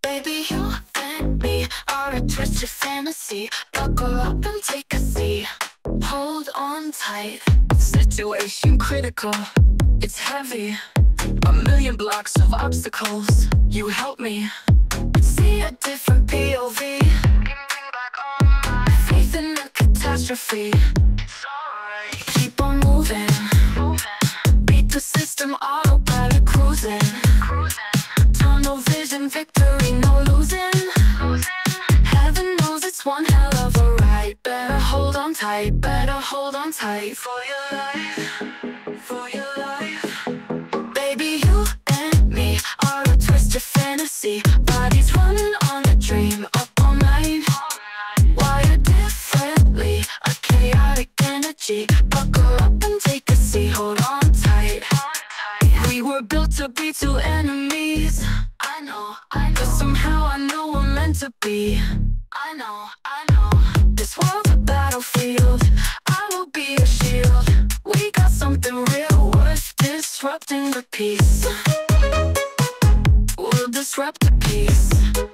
Baby, you and me are a twisted fantasy. Buckle up and take a seat. Hold on tight. Situation critical. It's heavy. A million blocks of obstacles. You help me see a different POV. Bring back all my faith in a catastrophe. It's alright. Keep on moving. Beat the system, autopilot cruising. Tunnel vision, victory, no losing. Heaven knows it's one hell of a ride. Better hold on tight, better hold on tight. For your life, for your life. Baby, you and me are a twisted fantasy. Bodies running on a dream, up all night. Wired differently, a chaotic energy. Buckle up and take a seat, hold on tight. We were built to be two enemies. I know, but somehow I know we're meant to be. I know, this world's a battlefield. I will be a shield. We got something real worth disrupting the peace. We'll disrupt the peace.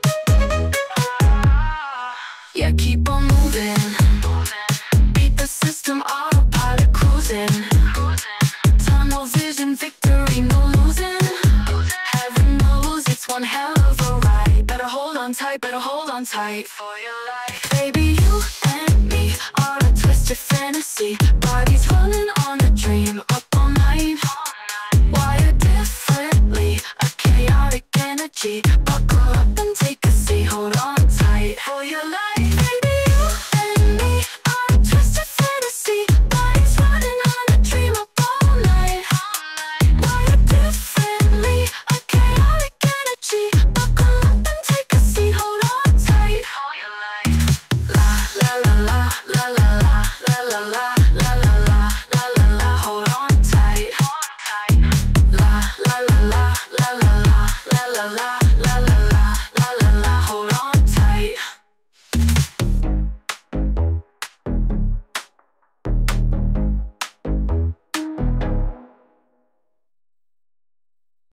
Yeah, keep on moving. Beat the system, autopilot cruising. Tunnel vision, victory, no losing. Heaven knows it's one hell of a ride. Better hold on tight, better hold on tight. For your life. Baby, you and me are a twisted fantasy. Bodies running on a dream, up all night. Wired differently, a chaotic energy. Buckle up and take a seat, hold on tight. For your life. Baby, you and me are a twisted fantasy. Bodies running on a dream, up all night. Wired differently, a chaotic energy. Buckle up and take a seat, hold on tight. For your life. La la la la la la la la la.